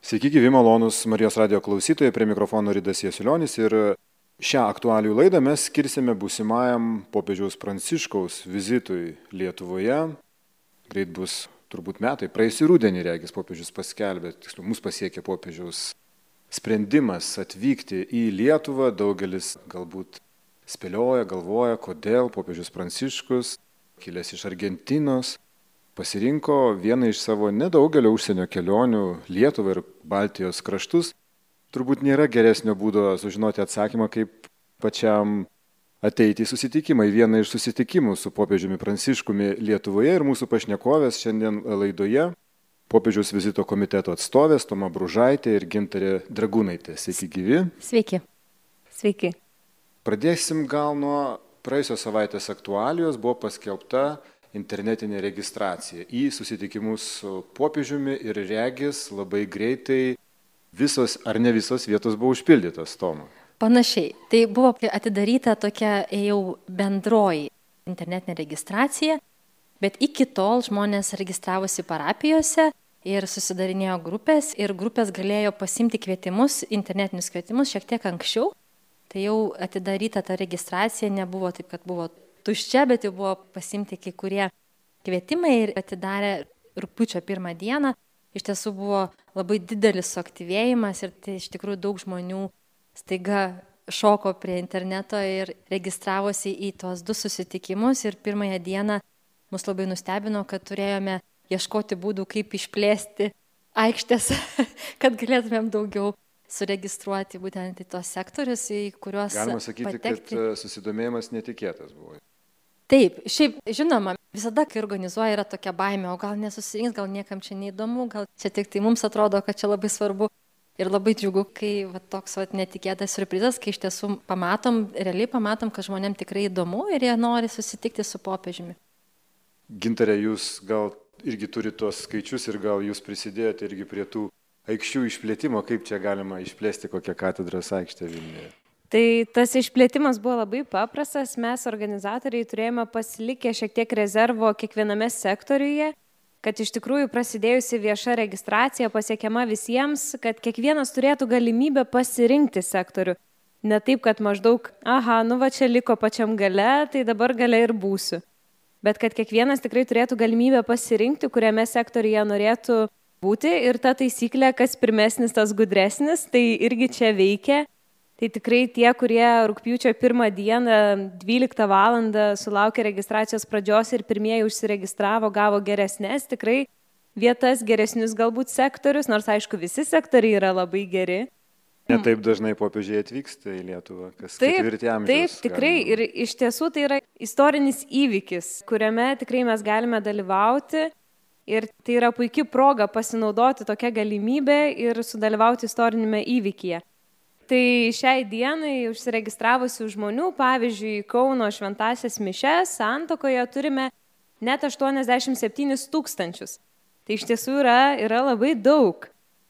Sveiki, gyvi malonūs Marijos radijo klausytojai, prie mikrofono Ridas Jasiulionis ir šią aktualijų laidą mes skirsime būsimajam popiežiaus Pranciškaus vizitui Lietuvoje. Greit bus turbūt metai, praėjusį rudenį regis popiežius paskelbė, tiksliau mus pasiekė popiežiaus sprendimas atvykti į Lietuvą. Daugelis galbūt spėlioja, galvoja, kodėl popiežius Pranciškus, kilęs iš Argentinos, pasirinko vieną iš savo nedaugelio užsienio kelionių Lietuvą ir Baltijos kraštus. Turbūt nėra geresnio būdo sužinoti atsakymą, kaip pačiam ateiti į susitikimą, į vieną iš susitikimų su popiežiumi Pranciškumi Lietuvoje. Ir mūsų pašnekovės šiandien laidoje popiežiaus vizito komiteto atstovės Toma Bružaitė ir Gintarė Dragūnaitė. Sveiki gyvi. Sveiki. Sveiki. Pradėsim gal nuo praėjusios savaitės aktualijos. Buvo paskelbta internetinė registracija į susitikimus su popiežiumi ir regis labai greitai visos ar ne visos vietos buvo užpildytos, Toma. Panašiai. Tai buvo atidaryta tokia jau bendroji internetinė registracija, bet iki tol žmonės registravosi parapijose ir susidarinėjo grupės ir grupės galėjo pasimti kvietimus, internetinius kvietimus šiek tiek anksčiau. Tai jau atidaryta ta registracija, nebuvo taip, kad buvo tuščia, bet jau buvo pasimti kai kurie kvietimai ir atidarė rugpjūčio 1 dieną. Iš tiesų buvo labai didelis suaktyvėjimas ir tai iš tikrųjų daug žmonių staiga šoko prie interneto ir registravosi į tuos 2 susitikimus. Ir 1 dieną mus labai nustebino, kad turėjome ieškoti būdų, kaip išplėsti aikštės, kad galėtumėm daugiau suregistruoti būtent į tos sektorius, į kuriuos galima sakyti, patekti. kad susidomėjimas netikėtas buvo. Taip, šiaip žinoma, visada, kai organizuoja, yra tokia baimė, o gal nesusirinks, gal niekam čia neįdomu, gal čia tik tai mums atrodo, kad čia labai svarbu. Ir labai džiugu, kai toks netikėtas siurprizas, kai iš tiesų realiai pamatom, kad žmonėm tikrai įdomu ir jie nori susitikti su popiežiumi. Gintarė, jūs gal irgi turite tuos skaičius ir gal jūs prisidėjote irgi prie tų aikščių išplėtimo, kaip čia galima išplėsti kokią katedros aikštę Vilniuje? Tai tas išplėtimas buvo labai paprastas, mes organizatoriai turėjome pasilikę šiek tiek rezervo kiekviename sektoriuje, kad iš tikrųjų prasidėjusi vieša registracija pasiekiama visiems, kad kiekvienas turėtų galimybę pasirinkti sektorių. Ne taip, kad maždaug, čia liko pačiam gale, tai dabar gale ir būsiu. Bet kad kiekvienas tikrai turėtų galimybę pasirinkti, kuriame sektoriuje norėtų būti ir ta taisyklė, kas pirmesnis, tas gudresnis, tai irgi čia veikia. Tai tikrai tie, kurie rugpjūčio 1 dieną 12 valandą sulaukė registracijos pradžios ir pirmieji užsiregistravo, gavo geresnės, tikrai vietas, geresnius galbūt sektorius, nors aišku visi sektoriai yra labai geri. Ne taip dažnai popiežiai atvyksta į Lietuvą, kas ketvirtį amžiaus. Taip, tikrai ir iš tiesų tai yra istorinis įvykis, kuriame tikrai mes galime dalyvauti ir tai yra puikia proga pasinaudoti tokią galimybę ir sudalyvauti istorinėme įvykyje. Tai šiai dienai užsiregistravusių žmonių, pavyzdžiui, Kauno šventąsias mišias Santuokoje turime net 87 000. Tai iš tiesų yra labai daug.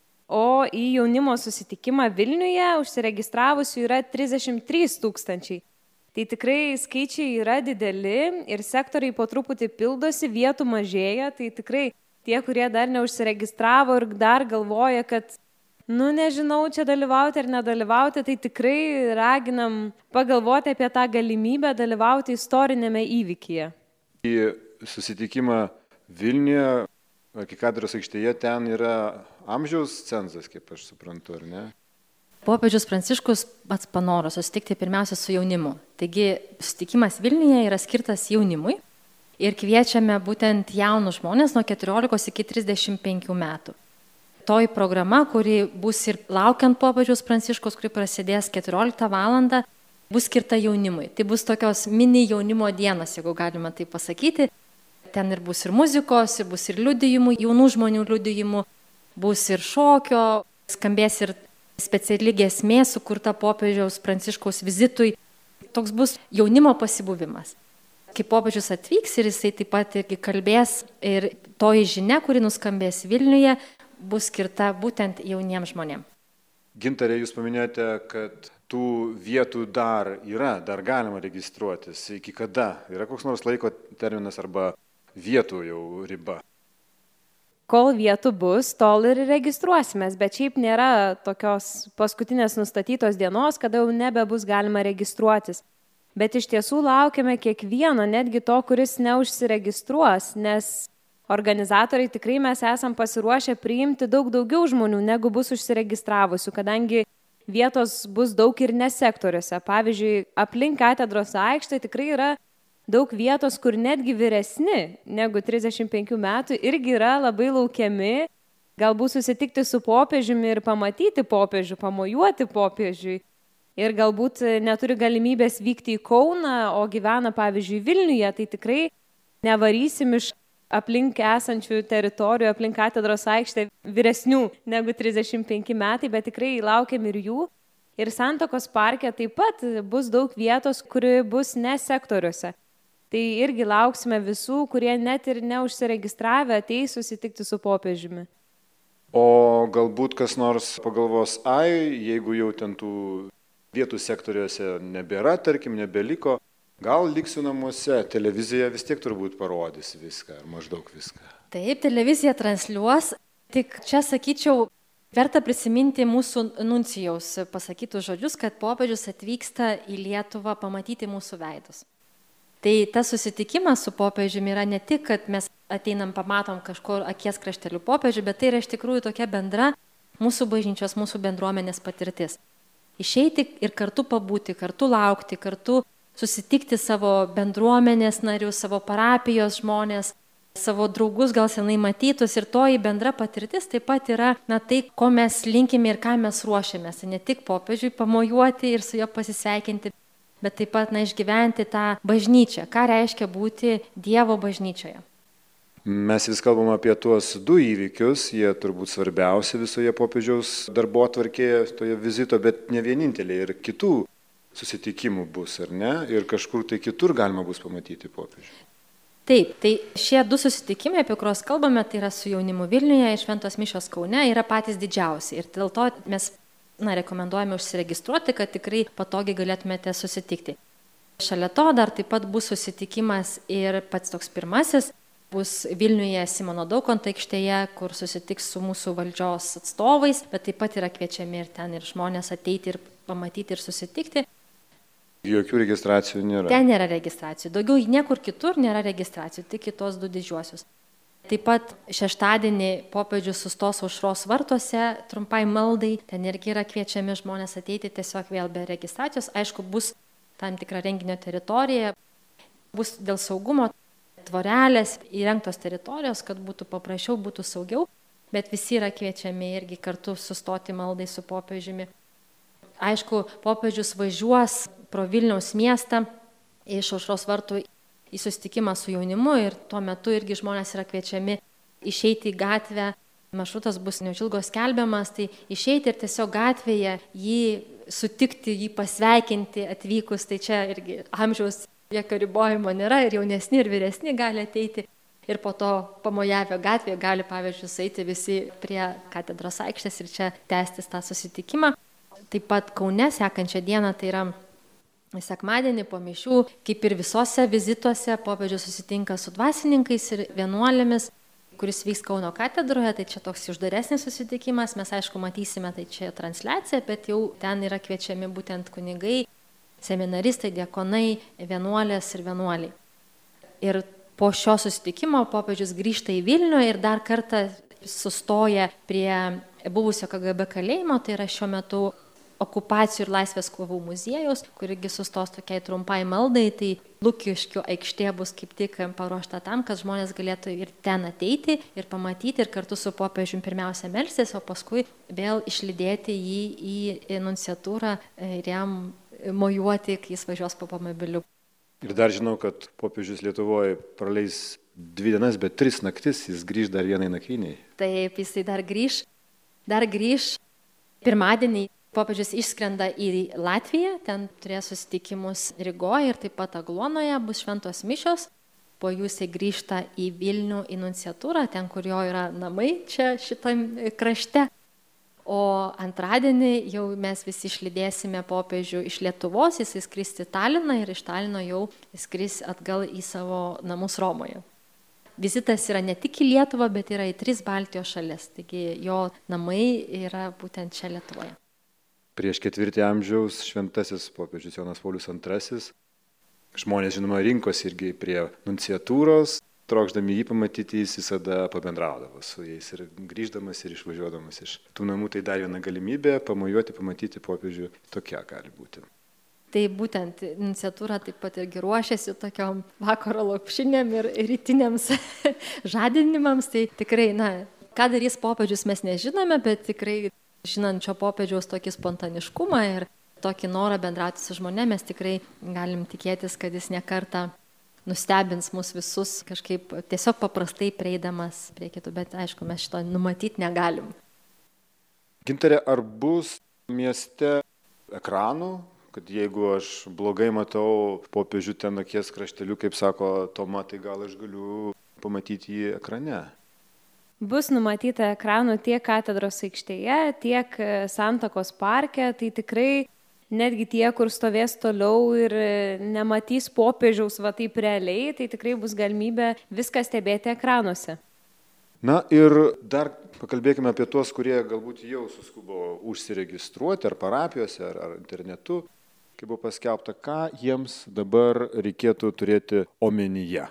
O į jaunimo susitikimą Vilniuje užsiregistravusių yra 33 000. Tai tikrai skaičiai yra dideli ir sektoriai po truputį pildosi, vietų mažėja. Tai tikrai tie, kurie dar neužsiregistravo ir dar galvoja, kad nežinau, čia dalyvauti ar nedalyvauti, tai tikrai raginam pagalvoti apie tą galimybę dalyvauti istorinėme įvykyje. Į susitikimą Vilniuje, arkikatedros aikštėje, ten yra amžiaus cenzas, kaip aš suprantu, ar ne? Popiežius Pranciškus pats panoro susitikti pirmiausia su jaunimu. Taigi susitikimas Vilniuje yra skirtas jaunimui ir kviečiame būtent jaunus žmonės nuo 14 iki 35 metų. Toji programa, kuri bus ir laukiant popiežiaus Pranciškaus, kuri prasidės 14 valandą, bus skirta jaunimui. Tai bus tokios mini jaunimo dienos, jeigu galima tai pasakyti. Ten ir bus ir muzikos, ir bus ir liudijimų, jaunų žmonių liudijimų, bus ir šokio, skambės ir speciali giesmė sukurta popiežiaus Pranciškaus vizitui. Toks bus jaunimo pasibuvimas. Kai popiežius atvyks ir jisai taip pat irgi kalbės ir toji žinia, kuri nuskambės Vilniuje, bus skirta būtent jauniems žmonėms. Gintarė, jūs paminėjote, kad tų vietų dar galima registruotis. Iki kada? Yra koks nors laiko terminas arba vietų jau riba? kol vietų bus, tol ir registruosimės, bet šiaip nėra tokios paskutinės nustatytos dienos, kada jau nebebus galima registruotis. Bet iš tiesų laukiame kiekvieno, netgi to, kuris neužsiregistruos, nes organizatoriai tikrai mes esam pasiruošę priimti daug daugiau žmonių, negu bus užsiregistravusių, kadangi vietos bus daug ir nesektoriuose. Pavyzdžiui, aplink katedros aikštę tikrai yra daug vietos, kur netgi vyresni negu 35 metų irgi yra labai laukiami, galbūt susitikti su popiežiumi ir pamatyti popiežių, pamojuoti popiežiui. Ir galbūt neturi galimybės vykti į Kauną, o gyvena, pavyzdžiui, Vilniuje, tai tikrai nevarysim iš aplink esančių teritorijų, aplink katedros aikštę vyresnių negu 35 metai, bet tikrai laukiam ir jų. Ir Santakos parke taip pat bus daug vietos, kuri bus ne sektoriuose. Tai irgi lauksime visų, kurie net ir neužsiregistravę ateis susitikti su popiežiumi. O galbūt kas nors pagalvos, jeigu jau ten tų vietų sektoriuose nebėra, tarkim, nebeliko, gal liksiu namuose, televizija vis tiek turbūt parodys viską, ar maždaug viską. Taip, televizija transliuos, tik čia sakyčiau, verta prisiminti mūsų nuncijaus pasakytus žodžius, kad popiežius atvyksta į Lietuvą pamatyti mūsų veidus. Tai tas susitikimas su popiežiumi yra ne tik, kad mes ateinam, pamatom kažkur akies kraštelių popiežių, bet tai yra iš tikrųjų tokia bendra mūsų bažnyčios, mūsų bendruomenės patirtis. Išeiti ir kartu pabūti, kartu laukti, kartu susitikti savo bendruomenės narius, savo parapijos žmonės, savo draugus gal senai matytus ir toji bendra patirtis taip pat yra tai, ko mes linkime ir ką mes ruošiamės. Ne tik popiežiui pamojuoti ir su juo pasisveikinti, bet taip pat išgyventi tą bažnyčią. Ką reiškia būti Dievo bažnyčioje? Mes vis kalbam apie tuos du įvykius, jie turbūt svarbiausi visoje popiežiaus darbotvarkėje, toje vizito, bet ne vieninteliai, ir kitų susitikimų bus, ar ne? Ir kažkur tai kitur galima bus pamatyti popiežių. Taip, tai šie du susitikimai, apie kuriuos kalbame, tai yra su jaunimu Vilniuje ir Šventos mišios Kaune, yra patys didžiausi. Ir dėl to mes rekomenduojame užsiregistruoti, kad tikrai patogiai galėtumėte susitikti. Šalia to dar taip pat bus susitikimas ir pats toks pirmasis, bus Vilniuje Simono Daukanto aikštėje, kur susitiks su mūsų valdžios atstovais, bet taip pat yra kviečiami ir ten ir žmonės ateiti ir pamatyti ir susitikti. Jokių registracijų nėra. Ten nėra registracijų. Daugiau niekur kitur nėra registracijų, tik į tos du didžiuosius. Taip pat šeštadienį popiežius sustos Aušros vartuose trumpai maldai. Ten irgi yra kviečiami žmonės ateiti tiesiog vėl be registracijos. Aišku, bus tam tikra renginio teritorija, bus dėl saugumo tvorelės įrengtos teritorijos, kad būtų paprasčiau, būtų saugiau, bet visi yra kviečiami irgi kartu sustoti maldai su popiežiumi. Aišku, popiežius važiuos pro Vilniaus miestą iš Aušros vartų į susitikimą su jaunimu ir tuo metu irgi žmonės yra kviečiami išeiti į gatvę. Maršrutas bus neužilgo skelbiamas, tai išeiti ir tiesiog gatvėje jį sutikti, jį pasveikinti atvykus, tai čia irgi amžiaus jokio ribojimo nėra ir jaunesni ir vyresni gali ateiti ir po to pamojavę gatvėje gali, pavyzdžiui, eiti visi prie katedros aikštės ir čia tęstis tą susitikimą. Taip pat Kaune sekančią dieną, tai yra sekmadienį po mišių, kaip ir visose vizituose, popiežius susitinka su dvasininkais ir vienuolėmis, kuris vyks Kauno katedroje, tai čia toks uždaresnis susitikimas, mes aišku matysime, tai čia transliacija, bet jau ten yra kviečiami būtent kunigai, seminaristai, diakonai, vienuolės ir vienuoliai. Ir po šio susitikimo popiežius grįžta į Vilnių ir dar kartą sustoja prie buvusio KGB kalėjimo, tai yra šiuo metu okupacijų ir laisvės kovų muziejaus, kurigi sustos tokiai trumpai maldai, tai Lukiškių aikštė bus kaip tik paruošta tam, kad žmonės galėtų ir ten ateiti ir pamatyti ir kartu su popiežiumi pirmiausia melstis, o paskui vėl išlydėti jį į nunciatūrą ir jam mojuoti, kai jis važiuos po automobiliu. Ir dar žinau, kad popiežius Lietuvoje praleis 2 dienas, bet 3 naktis, jis grįž dar vienai nakvynei. Taip, jisai dar grįž. Pirmadienį popiežius išskrenda į Latviją, ten turės susitikimus Rygoje ir taip pat Agluonoje, bus šventos mišios. Po jų jisai grįžta į Vilnių į nunciatūrą, ten, kur jo yra namai, čia šitam krašte. O antradienį jau mes visi išlydėsime popiežių iš Lietuvos, jis skris į Taliną ir iš Talino jau skris atgal į savo namus Romoje. vizitas yra ne tik į Lietuvą, bet yra į 3 Baltijos šalis. Taigi jo namai yra būtent čia Lietuvoje. Prieš 4 amžiaus šventasis popiežius Jonas Paulius II. Žmonės, žinoma, rinkosi irgi prie nunciatūros, trokšdami jį pamatyti, jis visada pabendraudavo su jais ir grįždamas ir išvažiuodamas iš tų namų. Tai dar viena galimybė pamojuoti, pamatyti popiežių. Tokia gali būti. Tai būtent nunciatūra taip pat irgi ruošiasi tokiom vakaro lopšinėm ir rytiniams žadinimams. Tai tikrai, ką darys popiežius mes nežinome, bet tikrai žinant šio popiežiaus tokį spontaniškumą ir tokį norą bendrauti su žmonėmis, mes tikrai galim tikėtis, kad jis nekartą nustebins mus visus kažkaip tiesiog paprastai prieidamas prie kitų, bet aišku, mes šito numatyti negalim. Gintarė, ar bus mieste ekranų, kad jeigu aš blogai matau popiežių ten akies krašteliu, kaip sako Toma, tai gal aš galiu pamatyti jį ekrane? Bus numatyta ekranų tiek katedros aikštėje, tiek Santakos parke, tai tikrai netgi tie, kur stovės toliau ir nematys popiežiaus va taip realiai, tai tikrai bus galimybė viską stebėti ekranuose. Na ir dar pakalbėkime apie tuos, kurie galbūt jau suskubo užsiregistruoti ar parapijose, ar internetu, kaip buvo paskelbta, ką jiems dabar reikėtų turėti omenyje.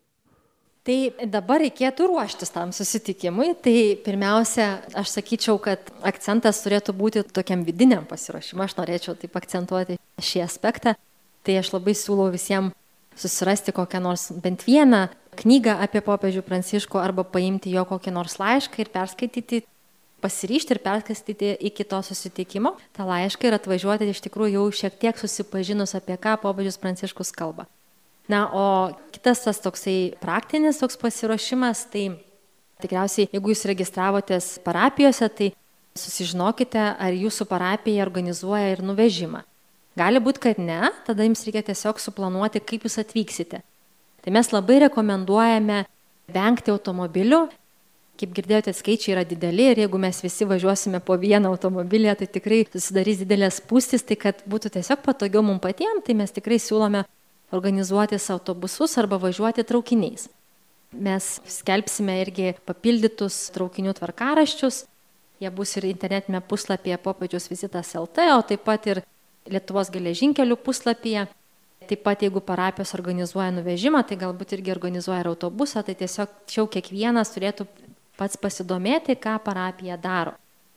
Tai dabar reikėtų ruoštis tam susitikimui. Tai pirmiausia, aš sakyčiau, kad akcentas turėtų būti tokiam vidiniam pasiruošimui. Aš norėčiau taip akcentuoti šį aspektą. Tai aš labai siūlau visiems susirasti kokią nors bent vieną knygą apie popiežių Pranciškų arba paimti jo kokį nors laišką ir perskaityti, pasiryžti ir perskaityti iki to susitikimo tą laišką ir atvažiuoti iš tikrųjų jau šiek tiek susipažinus, apie ką popiežius Pranciškus kalba. Na, o kitas tas toksai praktinis toks pasiruošimas, tai tikriausiai, jeigu jūs registravotės parapijose, tai susižinokite, ar jūsų parapija organizuoja ir nuvežimą. Gali būti, kad ne, tada jums reikia tiesiog suplanuoti, kaip jūs atvyksite. Tai mes labai rekomenduojame vengti automobilių. Kaip girdėjote, skaičiai yra dideli ir jeigu mes visi važiuosime po vieną automobilį, tai tikrai susidarys didelės spūstys, tai kad būtų tiesiog patogiau mums patiems, tai mes tikrai siūlome organizuotis autobusus arba važiuoti traukiniais. Mes skelbsime irgi papildytus traukinių tvarkaraščius, jie bus ir internetinėme puslapyje popiežiaus vizitas LT, o taip pat ir Lietuvos geležinkelių puslapyje. Taip pat jeigu parapijos organizuoja nuvežimą, tai galbūt irgi organizuoja ir autobusą, tai tiesiog čia kiekvienas turėtų pats pasidomėti, ką parapija daro.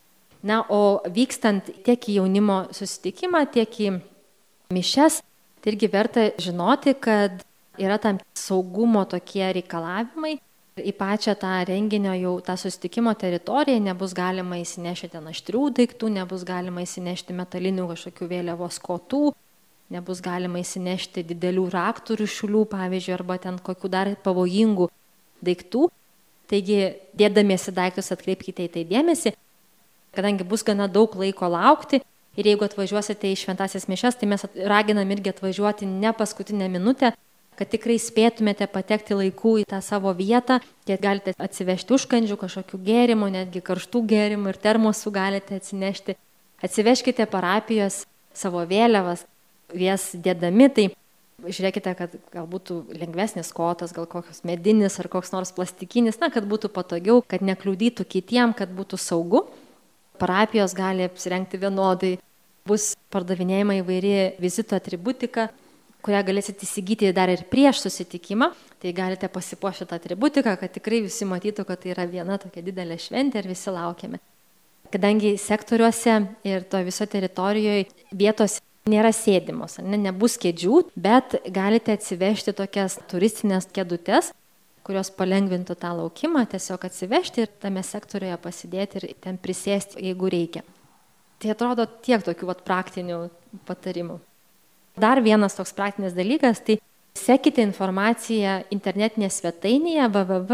Na, o vykstant tiek į jaunimo susitikimą, tiek į mišias, tai irgi verta žinoti, kad yra tam saugumo tokie reikalavimai. Į pačią tą renginio jau tą susitikimo teritoriją nebus galima įsinešti ten aštrių daiktų, nebus galima įsinešti metalinių kažkokių vėliavos kotų, nebus galima įsinešti didelių raktų ryšulių, pavyzdžiui, arba ten kokių dar pavojingų daiktų. Taigi, dėdamiesi daiktus atkreipkite į tai dėmesį, kadangi bus gana daug laiko laukti. Ir jeigu atvažiuosite į šventasias mišias, tai mes raginam irgi atvažiuoti ne paskutinę minutę, kad tikrai spėtumėte patekti laiku į tą savo vietą. Tai galite atsivežti užkandžių, kažkokių gėrimų, netgi karštų gėrimų ir termosų galite atsinešti. Atsiveškite parapijos savo vėliavas, jas dėdami, tai žiūrėkite, kad gal būtų lengvesnis kotas, gal kokios medinis ar koks nors plastikinis, kad būtų patogiau, kad nekliudytų kitiem, kad būtų saugu. Parapijos gali apsirengti vienodai, bus pardavinėjama įvairi vizito atributika, kurią galėsite įsigyti dar ir prieš susitikimą. Tai galite pasipuošti tą atributiką, kad tikrai visi matytų, kad tai yra viena tokia didelė šventė ir visi laukiame. Kadangi sektoriuose ir to viso teritorijoje vietos nėra sėdimos, nebus kėdžių, bet galite atsivežti tokias turistinės kėdutes, kurios palengvintų tą laukimą, tiesiog atsivežti ir tame sektoriuje pasidėti ir ten prisėsti, jeigu reikia. Tai atrodo tiek tokių praktinių patarimų. Dar vienas toks praktinis dalykas, tai sekite informaciją internetinėje svetainėje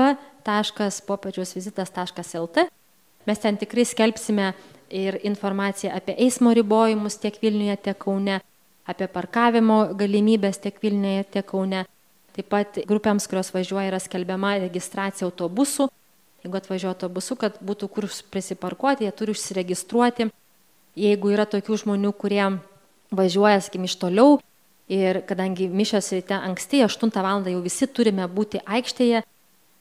www.popiežiausvizitas.lt. Mes ten tikrai skelbsime ir informaciją apie eismo ribojimus tiek Vilniuje, tiek Kaune, apie parkavimo galimybės tiek Vilniuje, tiek Kaune. Taip pat grupėms, kurios važiuoja, yra skelbiama registracija autobusų. Jeigu atvažiuoja autobusu, kad būtų kur prisiparkuoti, jie turi užsiregistruoti. Jeigu yra tokių žmonių, kurie važiuoja, iš toliau, ir kadangi mišios ryte anksti, 8 val. Jau visi turime būti aikštėje,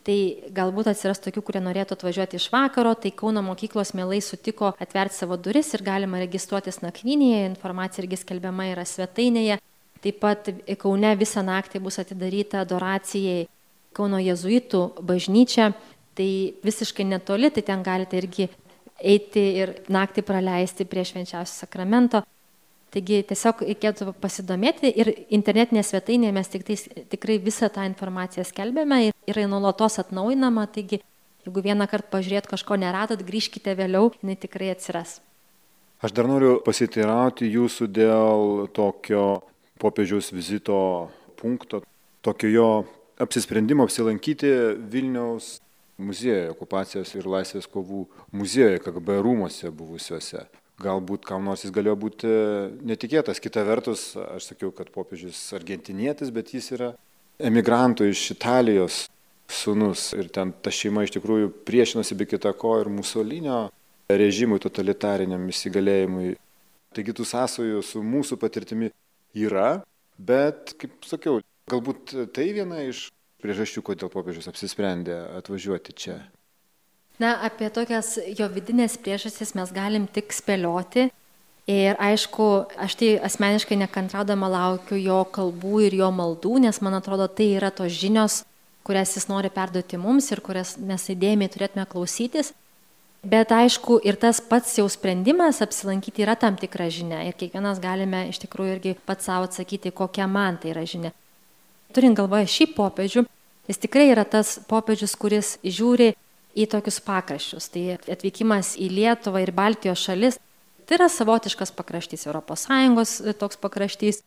Tai galbūt atsiras tokių, kurie norėtų atvažiuoti iš vakaro, tai Kauno mokyklos mielai sutiko atverti savo duris ir galima registruotis nakvynėje, informacija irgi skelbiama yra svetainėje. Taip pat Kaune visą naktį bus atidaryta adoracijai Kauno jėzuitų bažnyčia, tai visiškai netoli, tai ten galite irgi eiti ir naktį praleisti prie švenčiausio sakramento. Taigi tiesiog reikėtų pasidomėti ir internetinėje svetainėje mes tikrai visą tą informaciją skelbėme ir yra nuolatos atnaujinama, taigi jeigu vieną kartą pažiūrėt kažko neradot, grįžkite vėliau, jinai tikrai atsiras. Aš dar noriu pasiteirauti jūsų dėl tokio popiežiaus vizito punkto, tokio jo apsisprendimo apsilankyti Vilniaus muziejuje, okupacijos ir laisvės kovų muziejuje, KGB rūmuose buvusiuose. Galbūt kam nors jis galėjo būti netikėtas. Kita vertus, aš sakiau, kad popiežius argentinietis, bet jis yra emigrantų iš Italijos sūnus. Ir ten ta šeima iš tikrųjų priešinosi be kita ko ir Musolinio režimui, totalitariniam įsigalėjimui. Taigi tų sąsajų su mūsų patirtimi yra, bet, kaip sakiau, galbūt tai viena iš priežasčių, kodėl popiežius apsisprendė atvažiuoti čia. Na, apie tokias jo vidinės priežastis mes galim tik spėlioti. Ir aišku, aš tai asmeniškai nekantraudama laukiu jo kalbų ir jo maldų, nes man atrodo, tai yra tos žinios, kurias jis nori perduoti mums ir kurias mes įdėmiai turėtume klausytis. Bet aišku, ir tas pats jau sprendimas apsilankyti yra tam tikra žinia. Ir kiekvienas galime iš tikrųjų irgi pats savo atsakyti, kokia man tai yra žinia. Turint galvoje šį popiežių, jis tikrai yra tas popiežius, kuris žiūri į tokius pakraščius. Tai atvykimas į Lietuvą ir Baltijos šalis, tai yra savotiškas pakraštys, ES toks pakraštys.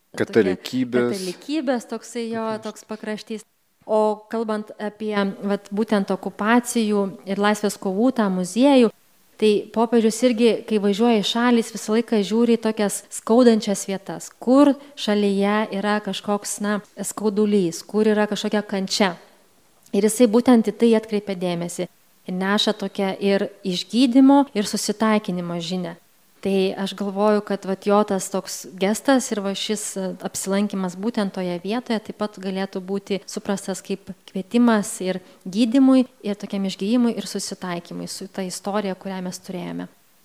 Katalikybės toksai jo toks pakraštys. O kalbant apie būtent okupacijų ir laisvės kovų tą muziejų, tai popiežius irgi, kai važiuoja į šalis, visą laiką žiūri į tokias skaudančias vietas, kur šalyje yra kažkoks skaudulys, kur yra kažkokia kančia. Ir jisai būtent į tai atkreipia dėmesį ir neša tokią ir išgydymo, ir susitaikinimo žinią. Tai aš galvoju, kad jo tas toks gestas ir šis apsilankimas būtent toje vietoje taip pat galėtų būti suprastas kaip kvietimas ir gydymui, ir tokiam išgyjimui, ir susitaikymui su ta istorija, kurią mes turėjome.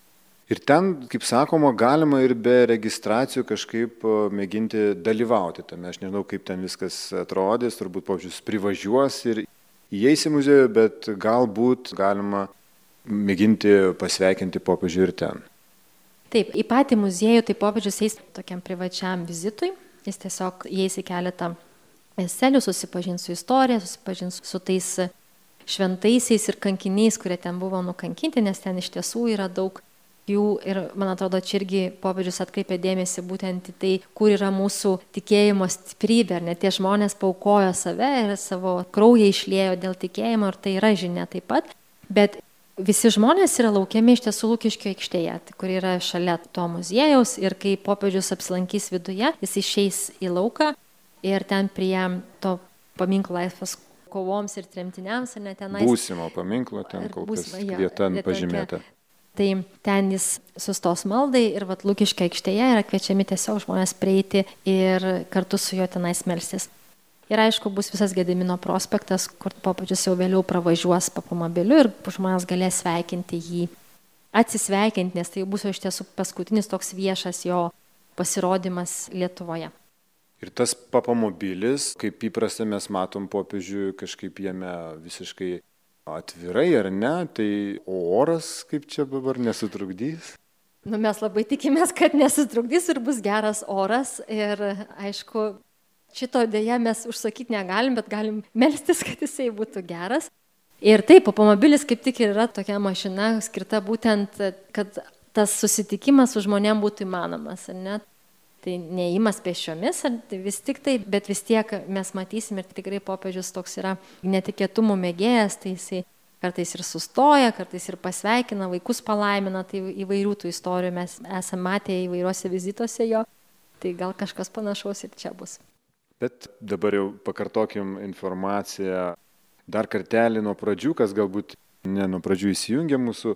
Ir ten, kaip sakoma, galima ir be registracijų kažkaip mėginti dalyvauti tame. Aš nežinau, kaip ten viskas atrodys, turbūt popiežius privažiuos ir įeis į muziejų, bet galbūt galima mėginti pasveikinti popiežių ir ten. Taip, į patį muziejų tai popiežius eis tokiam privačiam vizitui. Jis tiesiog įeis į keletą celių, susipažins su istorija, susipažins su tais šventaisiais ir kankiniais, kurie ten buvo nukankinti, nes ten iš tiesų yra daug jų ir, man atrodo, čia irgi popiežius atkreipia dėmesį būtent į tai, kur yra mūsų tikėjimo stiprybė, ar ne, tie žmonės paaukojo save ir savo kraują išliejo dėl tikėjimo ir tai yra žinia taip pat, bet visi žmonės yra laukiami iš tiesų Lukiškių aikštėje, kur yra šalia to muziejaus ir kai popiežius apsilankys viduje, jis išeis į lauką ir ten prie to paminklo laisvės kovoms ir tremtiniams, ar ne tenais. Būsimo paminklo, ten kol kas vieta pažymėta. Tai ten jis sustos maldai ir Lukiškio aikštėje yra kviečiami tiesiog žmonės prieiti ir kartu su juo tenais melstis. Ir aišku, bus visas Gedimino prospektas, kur popiežius jau vėliau pravažiuos automobiliu ir žmonės galės sveikinti jį, atsisveikinti, nes tai bus iš tiesų paskutinis toks viešas jo pasirodymas Lietuvoje. Ir tas papamobilis, kaip įprasta mes matom popiežių kažkaip jame visiškai atvirai, ar ne, tai oras kaip čia dabar nesutrukdys? Mes labai tikimės, kad nesutrukdys ir bus geras oras ir aišku, šito dėja mes užsakyti negalim, bet galim melstis, kad jisai būtų geras. Ir taip, papamobilis kaip tik yra tokia mašina skirta būtent, kad tas susitikimas su žmonėm būtų įmanomas, ar ne? Tai neįimas pėsčiomis, tai vis tik tai, bet vis tiek mes matysim ir tikrai popiežius toks yra netikėtumų mėgėjas, tai jisai kartais ir sustoja, kartais ir pasveikina, vaikus palaimina, tai įvairių tų istorijų mes esame matę įvairiuose vizituose jo, tai gal kažkas panašaus ir čia bus. Bet dabar jau pakartokim informaciją dar kartelį nuo pradžių, kas galbūt ne nuo pradžių įsijungia mūsų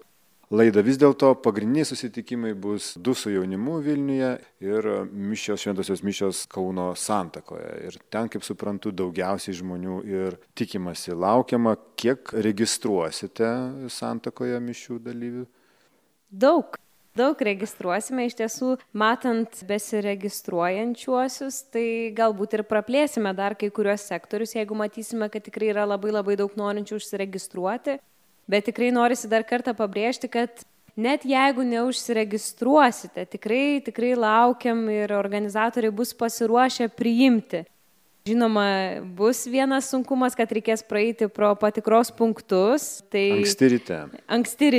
laidą. Vis dėlto pagrindiniai susitikimai bus 2 su jaunimu Vilniuje ir šventosios mišios Kauno Santakoje. Ir ten, kaip suprantu, daugiausiai žmonių ir tikimasi laukiama. Kiek registruosite Santakoje mišių dalyvių? Daug registruosime, iš tiesų, matant besiregistruojančiuosius, tai galbūt ir praplėsime dar kai kuriuos sektorius, jeigu matysime, kad tikrai yra labai daug norinčių užsiregistruoti. Bet tikrai norisi dar kartą pabrėžti, kad net jeigu neužsiregistruosite, tikrai laukiam ir organizatoriai bus pasiruošę priimti. Žinoma, bus vienas sunkumas, kad reikės praeiti pro patikros punktus. Tai Anksti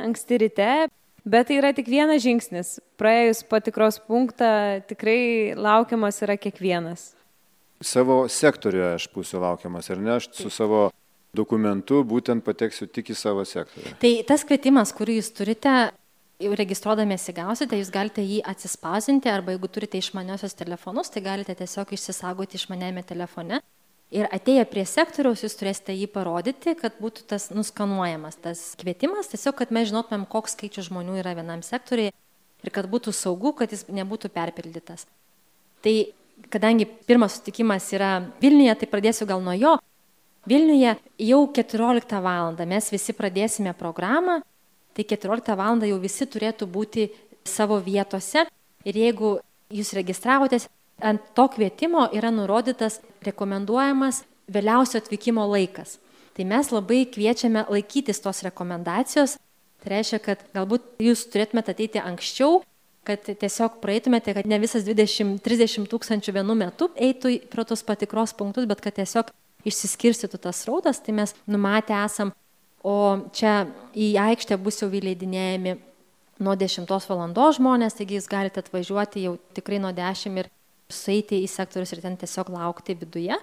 ryte. Bet tai yra tik vienas žingsnis. Praėjus patikros punktą tikrai laukiamas yra kiekvienas. Savo sektoriuje aš būsiu laukiamas, ar ne? Aš su savo dokumentu būtent pateksiu tik į savo sektorių. Tai tas kvietimas, kurį jūs turite, jau registruodamiesi gausite, jūs galite jį atsispausdinti arba jeigu turite išmaniosios telefonus, tai galite tiesiog išsisaugoti išmaniame telefone. Ir atėję prie sektoriaus, jūs turėsite jį parodyti, kad būtų tas nuskanuojamas, tas kvietimas, tiesiog, kad mes žinotumėm, koks skaičius žmonių yra vienam sektoriui ir kad būtų saugu, kad jis nebūtų perpildytas. Tai kadangi pirmas susitikimas yra Vilniuje, tai pradėsiu gal nuo jo. Vilniuje jau 14 valandą mes visi pradėsime programą, tai 14 valandą jau visi turėtų būti savo vietose ir jeigu jūs registravotės, ant to kvietimo yra nurodytas rekomenduojamas vėliausio atvykimo laikas. Tai mes labai kviečiame laikytis tos rekomendacijos. Tai reiškia, kad galbūt jūs turėtumėte ateiti anksčiau, kad tiesiog praeitumėte, kad ne visas 20-30 tūkstančių vienu metu eitų pro tos patikros punktus, bet kad tiesiog išsiskirstytų tas srautas. Tai mes numatę esam, o čia į aikštę bus jau įleidinėjami nuo 10 valandos žmonės, taigi jūs galite atvažiuoti jau tikrai nuo 10 ir sueiti į sektorius ir ten tiesiog laukti viduje.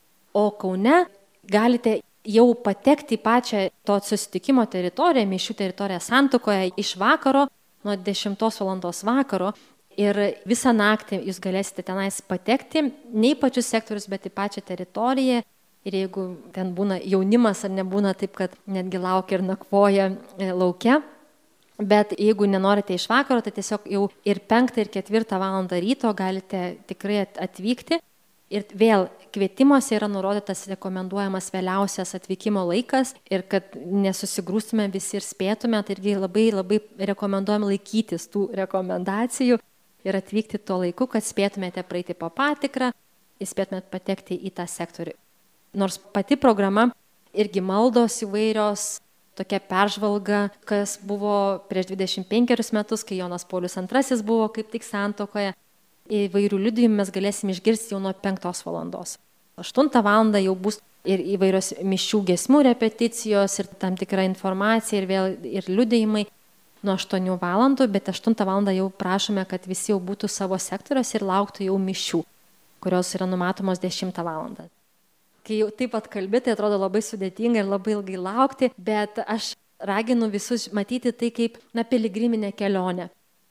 O Kaune galite jau patekti į pačią to susitikimo teritoriją, mišių teritoriją Santakoje iš vakaro, nuo 10 valandos vakaro. Ir visą naktį jūs galėsite tenais patekti, ne į pačius sektorius, bet į pačią teritoriją. Ir jeigu ten būna jaunimas ar nebūna taip, kad netgi laukia ir nakvoja lauke. Bet jeigu nenorite iš vakaro, tai tiesiog jau ir 5 ir 4 valandą ryto galite tikrai atvykti. Ir vėl kvietimuose yra nurodytas rekomenduojamas vėliausias atvykimo laikas ir kad nesusigrūstume visi ir spėtume, tai irgi labai rekomenduojame laikytis tų rekomendacijų ir atvykti tuo laiku, kad spėtumėte praeiti po patikrą ir spėtumėte patekti į tą sektorių. Nors pati programa irgi maldos įvairios, tokia peržvalga, kas buvo prieš 25 metus, kai Jonas Paulius II buvo kaip tik Santuokoje. Įvairių liudijimų mes galėsim išgirsti jau nuo 5 valandos. 8 valandą jau bus ir įvairios mišių giesmių repeticijos ir tam tikra informacija ir vėl ir liudijimai nuo 8 valandų, bet 8 valandą jau prašome, kad visi jau būtų savo sektoriuose ir lauktų jau mišių, kurios yra numatomos 10 valandą. Kai jau taip pat kalbi, tai atrodo labai sudėtinga ir labai ilgai laukti, bet aš raginu visus matyti tai kaip piligriminę kelionę.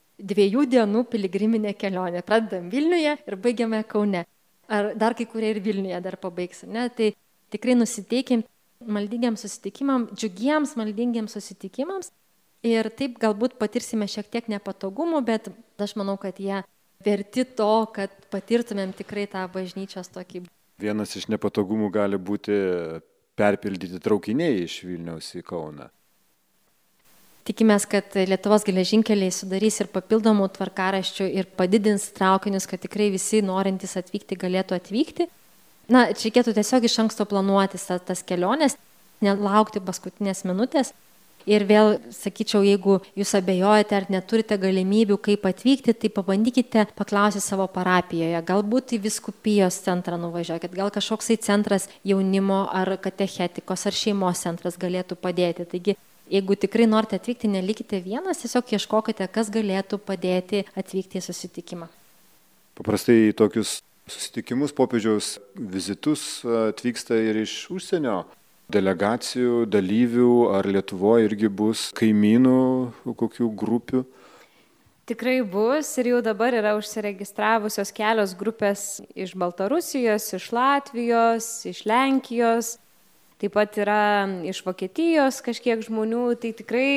2 dienų piligriminę kelionę. Pradedam Vilniuje ir baigiame Kaune. Ar dar kai kurie ir Vilniuje dar pabaigsim. Ne? Tai tikrai nusiteikim maldingiams susitikimams, džiugiems maldingiams susitikimams. Ir taip galbūt patirsime šiek tiek nepatogumų, bet aš manau, kad jie verti to, kad patirtumėm tikrai tą bažnyčios tokį. Vienas iš nepatogumų gali būti perpildyti traukiniai iš Vilniaus į Kauną. Tikimės, kad Lietuvos geležinkeliai sudarys ir papildomų tvarkaraščių ir padidins traukinius, kad tikrai visi norintys atvykti galėtų atvykti. Na, čia reikėtų tiesiog iš anksto planuotis tas keliones, nelaukti paskutinės minutės. Ir vėl, sakyčiau, jeigu jūs abejojate ar neturite galimybių, kaip atvykti, tai pabandykite paklausyti savo parapijoje. Galbūt į vyskupijos centrą nuvažiuokit, gal kažkoksai centras jaunimo ar katechetikos ar šeimos centras galėtų padėti. Taigi, jeigu tikrai norite atvykti, nelikite vienas, tiesiog ieškokite, kas galėtų padėti atvykti į susitikimą. Paprastai į tokius susitikimus, popiežiaus vizitus atvyksta ir iš užsienio delegacijų, dalyvių, ar Lietuvoje irgi bus kaimynų kokių grupių? Tikrai bus ir jau dabar yra užsiregistravusios kelios grupės iš Baltarusijos, iš Latvijos, iš Lenkijos, taip pat yra iš Vokietijos kažkiek žmonių, tai tikrai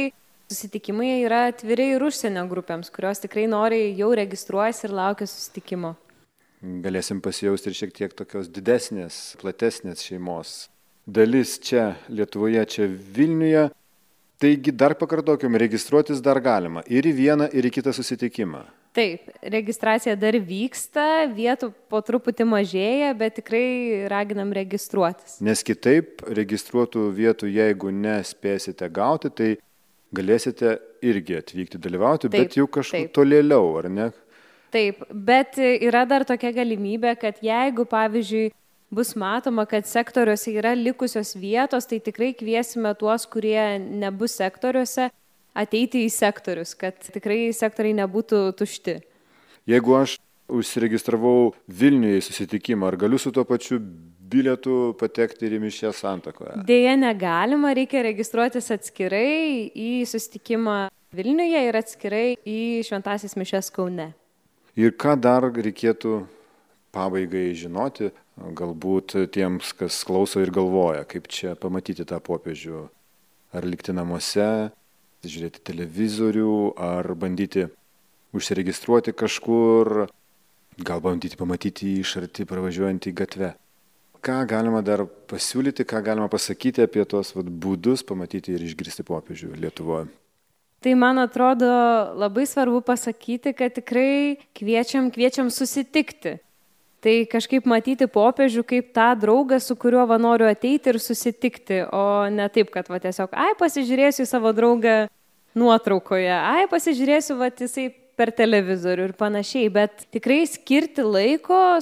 Susitikimai yra atviri ir užsienio grupėms, kurios tikrai nori jau registruojasi ir laukia susitikimo. Galėsim pasijausti ir šiek tiek tokios didesnės, platesnės šeimos dalis čia Lietuvoje, čia Vilniuje. Taigi dar pakartokim, registruotis dar galima ir į vieną, ir į kitą susitikimą. Taip, registracija dar vyksta, vietų po truputį mažėja, bet tikrai raginam registruotis. Nes kitaip registruotų vietų, jeigu nespėsite gauti, tai galėsite irgi atvykti dalyvauti, taip, bet jau kažkur tolėliau, ar ne? Taip, bet yra dar tokia galimybė, kad jeigu, pavyzdžiui, bus matoma, kad sektoriuose yra likusios vietos, tai tikrai kviesime tuos, kurie nebus sektoriuose, ateiti į sektorius, kad tikrai sektoriai nebūtų tušti. Jeigu aš užsiregistravau Vilniuje į susitikimą, ar galiu su tuo pačiu bilietu patekti ir į mišias Santakoje? Deja, negalima, reikia registruotis atskirai į susitikimą Vilniuje ir atskirai į šventąsias mišias Kaune. Ir ką dar reikėtų pabaigai žinoti, galbūt tiems, kas klauso ir galvoja, kaip čia pamatyti tą popiežių, ar likti namuose, žiūrėti televizorių, ar bandyti užsiregistruoti kažkur, gal bandyti pamatyti iš arti pravažiuojant į gatvę. Ką galima dar pasiūlyti, ką galima pasakyti apie tos būdus pamatyti ir išgirsti popiežių Lietuvoje? Tai man atrodo labai svarbu pasakyti, kad tikrai kviečiam susitikti. Tai kažkaip matyti popiežių kaip tą draugą, su kuriuo noriu ateiti ir susitikti, o ne taip, kad tiesiog, pasižiūrėsiu į savo draugą nuotraukoje, pasižiūrėsiu, jisai per televizorių ir panašiai, bet tikrai skirti laiko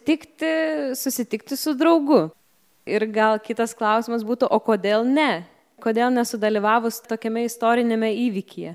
susitikti su draugu. Ir gal kitas klausimas būtų, o kodėl ne? Kodėl nesudalyvavus tokiame istorinėme įvykyje?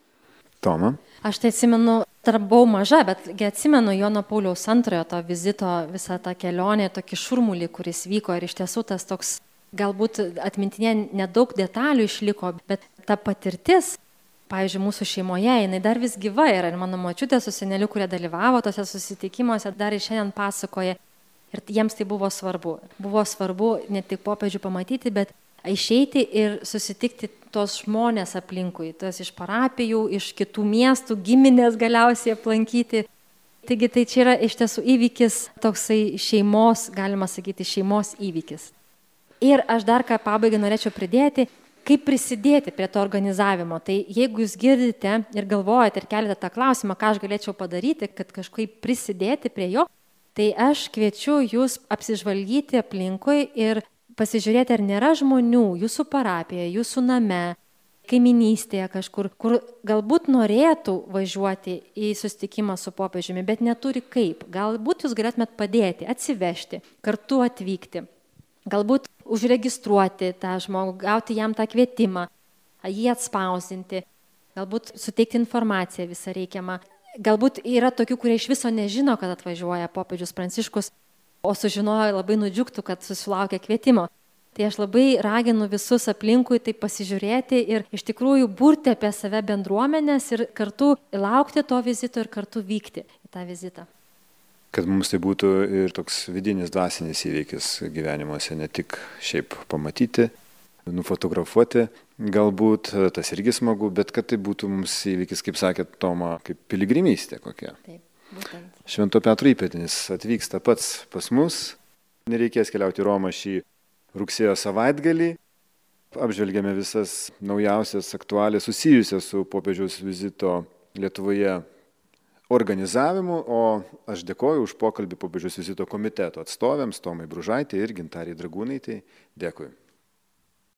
Toma? Aš tai atsimenu, dar buvau maža, bet atsimenu Jono Pauliaus II to vizito, visą tą kelionę, tokį šurmulį, kuris vyko ir iš tiesų tas toks, galbūt atmintinė nedaug detalių išliko, bet ta patirtis, pavyzdžiui, mūsų šeimoje, jinai dar vis gyva yra ir mano močiutė su seneliu, kurie dalyvavo tose susitikimuose, dar ir šiandien pasakoja ir jiems tai buvo svarbu. Buvo svarbu ne tik popiežių pamatyti, bet išeiti ir susitikti tos žmonės aplinkui, tos iš parapijų, iš kitų miestų, giminės galiausiai aplankyti. Taigi tai čia yra iš tiesų įvykis, toksai šeimos, galima sakyti, šeimos įvykis. Ir aš dar ką pabaigai norėčiau pridėti, kaip prisidėti prie to organizavimo. Tai jeigu jūs girdite ir galvojate ir keliate tą klausimą, ką aš galėčiau padaryti, kad kažkaip prisidėti prie jo, tai aš kviečiu jūs apsižvalgyti aplinkui ir pasižiūrėti, ar nėra žmonių jūsų parapijoje, jūsų name, kaiminystėje kažkur, kur galbūt norėtų važiuoti į susitikimą su popiežiumi, bet neturi kaip. Galbūt jūs galėtumėt padėti, atsivežti, kartu atvykti. Galbūt užregistruoti tą žmogų, gauti jam tą kvietimą, jį atspausinti, galbūt suteikti informaciją visą reikiamą. Galbūt yra tokių, kurie iš viso nežino, kad atvažiuoja popiežius Pranciškus, o sužinojo labai nudžiugtų, kad susilaukė kvietimo. Tai aš labai raginu visus aplinkui tai pasižiūrėti ir iš tikrųjų burti apie save bendruomenės ir kartu laukti to vizito ir kartu vykti į tą vizitą. Kad mums tai būtų ir toks vidinis dvasinis įvykis gyvenimuose, ne tik šiaip pamatyti, nufotografuoti, galbūt tas irgi smagu, bet kad tai būtų mums įvykis, kaip sakė Toma, kaip piligrimystė kokia. Taip. Būtent. Švento Petro įpėdinis atvyksta pats pas mus, nereikės keliauti į Romą šį rugsėjo savaitgalį, apžvelgėme visas naujausias aktualijas susijusias su popiežiaus vizito Lietuvoje organizavimu, o aš dėkoju už pokalbį popiežiaus vizito komiteto atstovėms Tomai Bružaitei ir Gintarei Dragūnaitei. Dėkui.